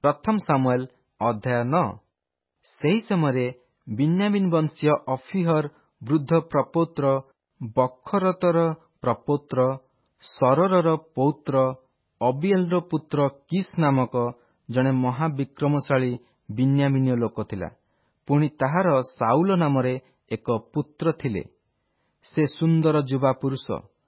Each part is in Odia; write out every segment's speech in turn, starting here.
ପ୍ରଥମ ସାମୁଏଲ ଅଧ୍ୟାୟ 9। ସେହି ସମୟରେ ବିନ୍ୟାମିନ୍ ବଂଶୀୟ ଅଫିହର ବୃଦ୍ଧ ପ୍ରପୌତ୍ର, ବଖରତର ପ୍ରପୌତ୍ର, ସରରର ପୌତ୍ର, ଅବିଏଲର ପୁତ୍ର କିସ୍ ନାମକ ଜଣେ ମହାବିକ୍ରମଶାଳୀ ବିନ୍ୟାମିନୀୟ ଲୋକ ଥିଲା। ପୁଣି ତାହାର ସାଉଲ ନାମରେ ଏକ ପୁତ୍ର ଥିଲେ। ସେ ସୁନ୍ଦର ଯୁବା ପୁରୁଷ,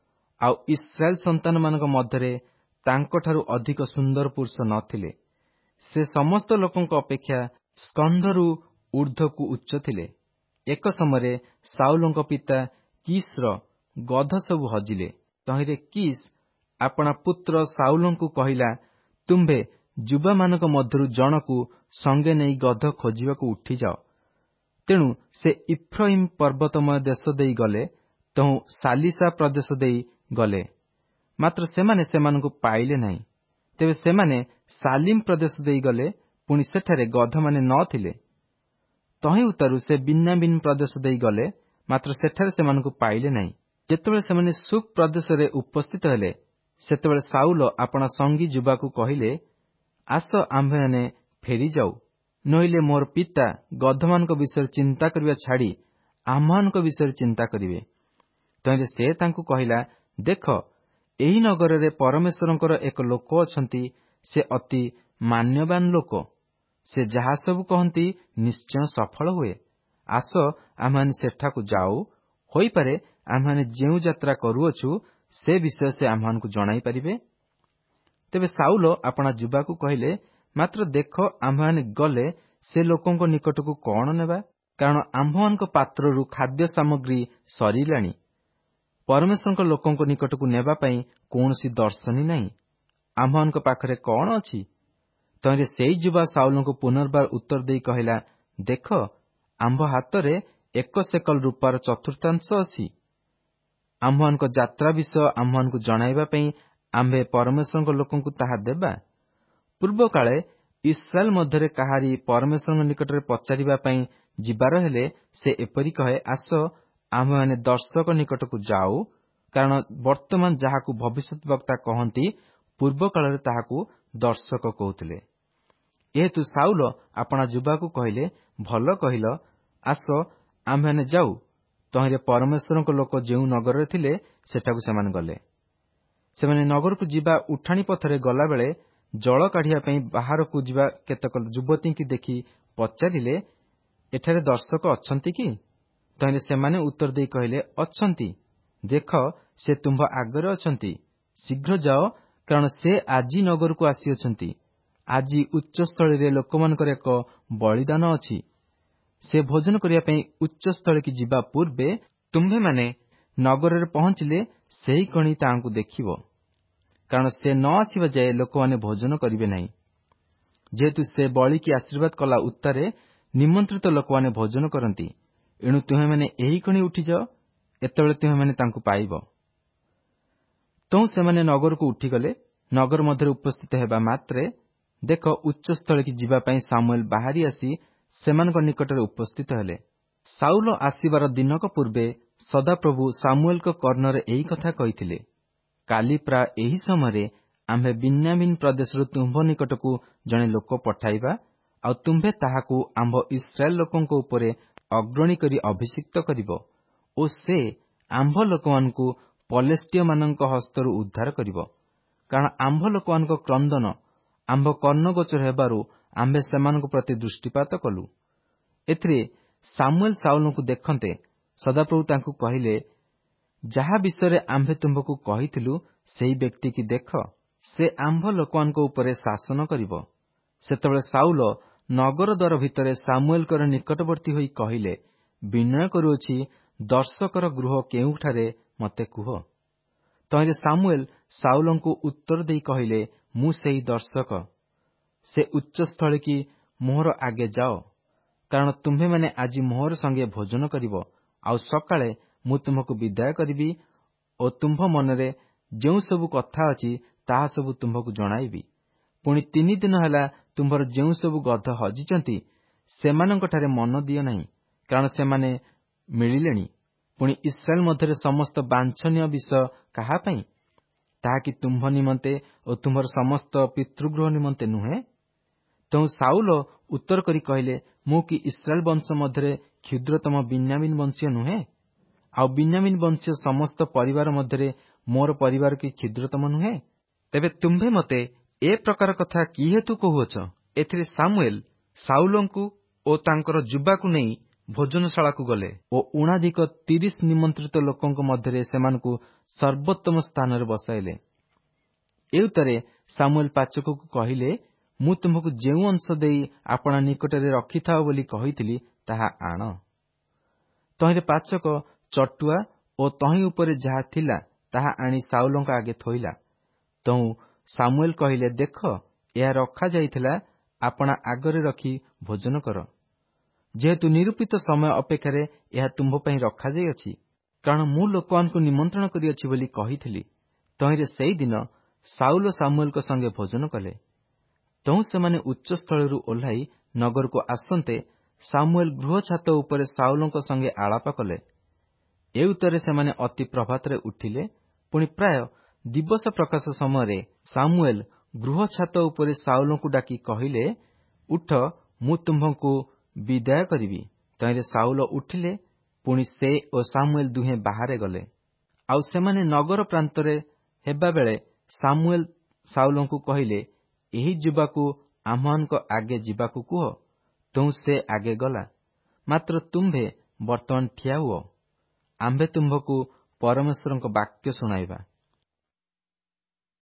ଆଉ ଇସ୍ରାଏଲ ସନ୍ତାନମାନଙ୍କ ମଧ୍ୟରେ ତାଙ୍କଠାରୁ ଅଧିକ ସୁନ୍ଦର ପୁରୁଷ ନଥିଲେ। ସେ ସମସ୍ତ ଲୋକଙ୍କ ଅପେକ୍ଷା ସ୍କନ୍ଧରୁ ଊର୍ଦ୍ଧ୍ୱକୁ ଉଚ୍ଚ ଥିଲେ। ଏକ ସମୟରେ ସାଉଲଙ୍କ ପିତା କିସ୍ର ଗଧ ସବୁ ହଜିଲେ। ତହିଁରେ କିସ୍ ଆପଣା ପୁତ୍ର ସାଉଲଙ୍କୁ କହିଲା, ତୁମ୍ଭେ ଯୁବାମାନଙ୍କ ମଧ୍ୟରୁ ଜଣକୁ ସଙ୍ଗେ ନେଇ ଗଧ ଖୋଜିବାକୁ ଉଠିଯାଅ। ତେଣୁ ସେ ଇଫ୍ରାଇମ୍ ପର୍ବତମୟ ଦେଶ ଦେଇ ଗଲେ, ତହୁଁ ସାଲିସା ପ୍ରଦେଶ ଦେଇ ଗଲେ। ମାତ୍ର ସେମାନେ ସେମାନଙ୍କୁ ପାଇଲେ ନାହିଁ। ତେବେ ସେମାନେ ସାଲିମ୍ ପ୍ରଦେଶ ଦେଇ ଗଲେ, ପୁଣି ସେଠାରେ ଗଧମାନେ ନଥିଲେ। ତହିଁ ଉତ୍ତାରୁ ସେ ବିନ୍ୟାମିନ୍ ପ୍ରଦେଶ ଦେଇ ଗଲେ, ମାତ୍ର ସେଠାରେ ସେମାନଙ୍କୁ ପାଇଲେ ନାହିଁ। ଯେତେବେଳେ ସେମାନେ ସୁକ୍ ପ୍ରଦେଶରେ ଉପସ୍ଥିତ ହେଲେ, ସେତେବେଳେ ସାଉଲ ଆପଣା ସଙ୍ଗୀ ଯୁବାକୁ କହିଲେ, ଆସ ଆମ୍ଭେମାନେ ଫେରିଯାଉ, ନୋଇଲେ ମୋର ପିତା ଗଧମାନଙ୍କ ବିଷୟରେ ଚିନ୍ତା କରିବା ଛାଡ଼ି ଆମ୍ଭମାନଙ୍କ ବିଷୟରେ ଚିନ୍ତା କରିବେ। ତହିଁରେ ସେ ତାଙ୍କୁ କହିଲା, ଦେଖ, ଏହି ନଗରରେ ପରମେଶ୍ୱରଙ୍କର ଏକ ଲୋକ ଅଛନ୍ତି। ସେ ଅତି ମାନ୍ୟବାନ ଲୋକ। ସେ ଯାହା ସବୁ କହନ୍ତି ନିଶ୍ଚୟ ସଫଳ ହୁଏ। ଆସ ଆମ୍ଭେମାନେ ସେଠାକୁ ଯାଉ। ହୋଇପାରେ ଆମ୍ଭେମାନେ ଯେଉଁ ଯାତ୍ରା କରୁଅଛୁ ସେ ବିଷୟ ସେ ଆମ୍ଭମାନଙ୍କୁ ଜଣାଇ ପାରିବେ। ତେବେ ସାଉଲ ଆପଣା ଯୁବାକୁ କହିଲେ, ମାତ୍ର ଦେଖ, ଆମ୍ଭେମାନେ ଗଲେ ସେ ଲୋକଙ୍କ ନିକଟକୁ କଣ ନେବା? କାରଣ ଆମ୍ଭମାନଙ୍କ ପାତ୍ରରୁ ଖାଦ୍ୟ ସାମଗ୍ରୀ ସରିଲାଣି। ପରମେଶ୍ୱରଙ୍କ ଲୋକଙ୍କ ନିକଟକୁ ନେବା ପାଇଁ କୌଣସି ଦର୍ଶନୀ ନାହିଁ। ଆମ୍ଭମାନଙ୍କ ପାଖରେ କଣ ଅଛି? ତହିଁରେ ସେଇ ଯୁବା ସାଉଲଙ୍କୁ ପୁନର୍ବାର ଉତ୍ତର ଦେଇ କହିଲା, ଦେଖ, ଆମ୍ଭ ହାତରେ 1 ସେକଲ ରୂପାର ଚତୁର୍ଥାଂଶ ଅଛି। ଆମ୍ଭମାନଙ୍କ ଯାତ୍ରା ବିଷୟ ଆମ୍ଭମାନଙ୍କୁ ଜଣାଇବା ପାଇଁ ଆମ୍ଭେ ପରମେଶ୍ୱରଙ୍କ ଲୋକଙ୍କୁ ତାହା ଦେବା। ପୂର୍ବ କାଳେ ଇସ୍ରାଏଲ ମଧ୍ୟରେ କାହାରି ପରମେଶ୍ୱରଙ୍କ ନିକଟରେ ପଚାରିବା ପାଇଁ ଯିବାର ହେଲେ ସେ ଏପରି କହେ, ଆସ ଆମ୍ଭେମାନେ ଦର୍ଶକ ନିକଟକୁ ଯାଉ। କାରଣ ବର୍ତ୍ତମାନ ଯାହାକୁ ଭବିଷ୍ୟତ ବକ୍ତା କହନ୍ତି, ପୂର୍ବ କାଳରେ ତାହାକୁ ଦର୍ଶକ କହୁଥିଲେ। ଯେହେତୁ ସାଉଲ ଆପଣା ଯୁବାକୁ କହିଲେ, ଭଲ କହିଲ, ଆସ ଆମ୍ଭେମାନେ ଯାଉ। ତହିଁରେ ପରମେଶ୍ୱରଙ୍କ ଲୋକ ଯେଉଁ ନଗରରେ ଥିଲେ ସେଠାକୁ ସେମାନେ ଗଲେ। ସେମାନେ ନଗରକୁ ଯିବା ଉଠାଣି ପଥରେ ଗଲାବେଳେ ଜଳ କାଢ଼ିବା ପାଇଁ ବାହାରକୁ ଯିବା କେତେକ ଯୁବତୀଙ୍କୁ ଦେଖି ପଚାରିଲେ, ଏଠାରେ ଦର୍ଶକ ଅଛନ୍ତି କି? ତହିଁରେ ସେମାନେ ଉତ୍ତର ଦେଇ କହିଲେ, ଅଛନ୍ତି। ଦେଖ, ସେ ତୁମ୍ଭ ଆଗରେ ଅଛନ୍ତି। ଶୀଘ୍ର ଯାଅ, କାରଣ ସେ ଆଜି ନଗରକୁ ଆସିଅଛନ୍ତି। ଆଜି ଉଚ୍ଚସ୍ଥଳୀରେ ଲୋକମାନଙ୍କର ଏକ ବଳିଦାନ ଅଛି। ସେ ଭୋଜନ କରିବା ପାଇଁ ଉଚ୍ଚସ୍ଥଳୀକି ଯିବା ପୂର୍ବେ ତୁମ୍ଭେମାନେ ନଗରରେ ପହଞ୍ଚିଲେ ସେହି କଣି ତାହାଙ୍କୁ ଦେଖିବ। କାରଣ ସେ ନ ଆସିବା ଯାଏ ଲୋକମାନେ ଭୋଜନ କରିବେ ନାହିଁ। ଯେହେତୁ ସେ ବଳିକି ଆଶୀର୍ବାଦ କଲା ଉତ୍ତାରେ ନିମନ୍ତ୍ରିତ ଲୋକମାନେ ଭୋଜନ କରନ୍ତି। ଏଣୁ ତୁମେମାନେ ଏହି କଣି ଉଠିଯାଅ, ଏତେବେଳେ ତୁମେମାନେ ତାଙ୍କୁ ପାଇବ। ତହୁଁ ସେମାନେ ନଗରକୁ ଉଠିଗଲେ। ନଗର ମଧ୍ୟରେ ଉପସ୍ଥିତ ହେବା ମାତ୍ରେ ଦେଖ, ଉଚ୍ଚସ୍ଥଳୀକି ଯିବା ପାଇଁ ସାମୁଏଲ ବାହାରି ଆସି ସେମାନଙ୍କ ନିକଟରେ ଉପସ୍ଥିତ ହେଲେ। ସାଉଲ ଆସିବାର ଦିନକ ପୂର୍ବେ ସଦାପ୍ରଭୁ ସାମୁଏଲଙ୍କ କର୍ଣ୍ଣରେ ଏହି କଥା କହିଥିଲେ, କାଲି ପ୍ରାୟ ଏହି ସମୟରେ ଆମ୍ଭେ ବିନ୍ୟାମିନ୍ ପ୍ରଦେଶରୁ ତୁମ୍ଭ ନିକଟକୁ ଜଣେ ଲୋକ ପଠାଇବା, ଆଉ ତୁମ୍ଭେ ତାହାକୁ ଆମ୍ଭ ଇସ୍ରାଏଲ ଲୋକଙ୍କ ଉପରେ ଅଗ୍ରଣୀ କରି ଅଭିଷିକ୍ତ କରିବ, ଓ ସେ ଆମ୍ଭ ଲୋକମାନଙ୍କୁ ପଲେଷ୍ଟିୟମାନଙ୍କ ହସ୍ତରୁ ଉଦ୍ଧାର କରିବ। କାରଣ ଆମ୍ଭ ଲୋକମାନଙ୍କ କ୍ରନ୍ଦନ ଆମ୍ଭ କର୍ଣ୍ଣଗୋଚର ହେବାରୁ ଆମ୍ଭେ ସେମାନଙ୍କ ପ୍ରତି ଦୃଷ୍ଟିପାତ କଲୁ। ଏଥିରେ ସାମୁଏଲ ସାଉଲଙ୍କୁ ଦେଖନ୍ତେ ସଦାପ୍ରଭୁ ତାଙ୍କୁ କହିଲେ, ଯାହା ବିଷୟରେ ଆମ୍ଭେ ତୁମ୍ଭକୁ କହିଥିଲୁ ସେହି ବ୍ୟକ୍ତିକି ଦେଖ, ସେ ଆମ୍ଭ ଲୋକମାନଙ୍କ ଉପରେ ଶାସନ କରିବ। ସେତେବେଳେ ସାଉଲ ନଗର ଦ୍ୱାର ଭିତରେ ସାମୁଏଲଙ୍କର ନିକଟବର୍ତ୍ତୀ ହୋଇ କହିଲେ, ବିନୟ କରୁଅଛି, ଦର୍ଶକର ଗୃହ କେଉଁଠାରେ ମୋତେ କୁହ। ତହିଁରେ ସାମୁଏଲ ସାଉଲଙ୍କୁ ଉତ୍ତର ଦେଇ କହିଲେ, ମୁଁ ସେହି ଦର୍ଶକ। ସେ ଉଚ୍ଚସ୍ଥଳୀକି ମୋହର ଆଗେ ଯାଅ, କାରଣ ତୁମ୍ଭେମାନେ ଆଜି ମୋହର ସଙ୍ଗେ ଭୋଜନ କରିବ, ଆଉ ସକାଳେ ମୁଁ ତୁମ୍ଭକୁ ବିଦାୟ କରିବି ଓ ତୁମ୍ଭ ମନରେ ଯେଉଁ ସବୁ କଥା ଅଛି ତାହା ସବୁ ତୁମ୍ଭକୁ ଜଣାଇବି। ପୁଣି 3 ଦିନ ହେଲା ତୁମ୍ଭର ଯେଉଁ ସବୁ ଗଧ ହଜିଛନ୍ତି ସେମାନଙ୍କଠାରେ ମନ ଦିଅ ନାହିଁ, କାରଣ ସେମାନେ ମିଳିଲେଣି। ପୁଣି ଇସ୍ରାଏଲ ମଧ୍ୟରେ ସମସ୍ତ ବାଞ୍ଛନୀୟ ବିଷୟ କାହା ପାଇଁ? ତାହା କି ତୁମ୍ଭ ନିମନ୍ତେ ଓ ତୁମ୍ଭର ସମସ୍ତ ପିତୃଗୃହ ନିମନ୍ତେ ନୁହେଁ? ତେଣୁ ସାଉଲ ଉତ୍ତର କରି କହିଲେ, ମୁଁ କି ଇସ୍ରାଏଲ ବଂଶ ମଧ୍ୟରେ କ୍ଷୁଦ୍ରତମ ବିନ୍ୟାମିନ ବଂଶୀୟ ନୁହେଁ? ଆଉ ବିନ୍ୟାମିନ ବଂଶୀୟ ସମସ୍ତ ପରିବାର ମଧ୍ୟରେ ମୋର ପରିବାର କି କ୍ଷୁଦ୍ରତମ ନୁହେଁ? ତେବେ ତୁମ୍ଭେ ମତେ ଏ ପ୍ରକାର କଥା କି ହେତୁ କହୁଅଛ? ଏଥିରେ ସାମୁଏଲ ସାଉଲଙ୍କୁ ଓ ତାଙ୍କର ଯୁବାକୁ ନେଇ ଭୋଜନଶାଳାକୁ ଗଲେ ଓ ଉଣାଧିକ 30 ନିମନ୍ତ୍ରିତ ଲୋକଙ୍କ ମଧ୍ୟରେ ସେମାନଙ୍କୁ ସର୍ବୋତ୍ତମ ସ୍ଥାନରେ ବସାଇଲେ। ଏଉତରେ ସାମୁଏଲ ପାଚକକୁ କହିଲେ, ମୁଁ ତୁମ୍ଭକୁ ଯେଉଁ ଅଂଶ ଦେଇ ଆପଣା ନିକଟରେ ରଖିଥାଅ ବୋଲି କହିଥିଲି ତାହା ଆଣ। ତହିଁରେ ପାଚକ ଚଟୁଆ ଓ ତହିଁ ଉପରେ ଯାହା ଥିଲା ତାହା ଆଣି ସାଉଲଙ୍କ ଆଗେ ଥୋଇଲା। ତହୁଁ ସାମୁଏଲ କହିଲେ, ଦେଖ, ଏହା ରଖାଯାଇଥିଲା, ଆପଣା ଆଗରେ ରଖି ଭୋଜନ କର। ଯେହେତୁ ନିରୂପିତ ସମୟ ଅପେକ୍ଷାରେ ଏହା ତୁମ୍ଭ ପାଇଁ ରଖାଯାଇଅଛି, କାରଣ ମୁଁ ଲୋକମାନଙ୍କୁ ନିମନ୍ତ୍ରଣ କରିଅଛି ବୋଲି କହିଥିଲି। ତହିଁରେ ସେଇଦିନ ସାଉଲ ସାମୁଏଲଙ୍କ ସଙ୍ଗେ ଭୋଜନ କଲେ। ତହୁଁ ସେମାନେ ଉଚ୍ଚସ୍ଥଳରୁ ଓହ୍ଲାଇ ନଗରକୁ ଆସନ୍ତେ ସାମୁଏଲ ଗୃହ ଛାତ ଉପରେ ସାଉଲଙ୍କ ସଙ୍ଗେ ଆଳାପ କଲେ। ଏଉତରେ ସେମାନେ ଅତି ପ୍ରଭାତରେ ଉଠିଲେ। ପୁଣି ପ୍ରାୟ ଦିବସ ପ୍ରକାଶ ସମୟରେ ସାମୁଏଲ ଗୃହ ଛାତ ଉପରେ ସାଉଲଙ୍କୁ ଡାକି କହିଲେ, ଉଠ, ମୁଁ ତୁମ୍ଭଙ୍କୁ ବିଦାୟ କରିବି। ତହିଁରେ ସାଉଲ ଉଠିଲେ। ପୁଣି ସେ ଓ ସାମୁଏଲ ଦୁହେଁ ବାହାରେ ଗଲେ। ଆଉ ସେମାନେ ନଗର ପ୍ରାନ୍ତରେ ହେବାବେଳେ ସାମୁଏଲ ସାଉଲଙ୍କୁ କହିଲେ, ଏହି ଯୁବାକୁ ଆମ୍ଭମାନଙ୍କ ଆଗେ ଯିବାକୁ କୁହ। ତହୁଁ ସେ ଆଗେ ଗଲା। ମାତ୍ର ତୁମ୍ଭେ ବର୍ତ୍ତମାନ ଠିଆ ହୁଅ, ଆମ୍ଭେ ତୁମ୍ଭକୁ ପରମେଶ୍ୱରଙ୍କ ବାକ୍ୟ ଶୁଣାଇବା।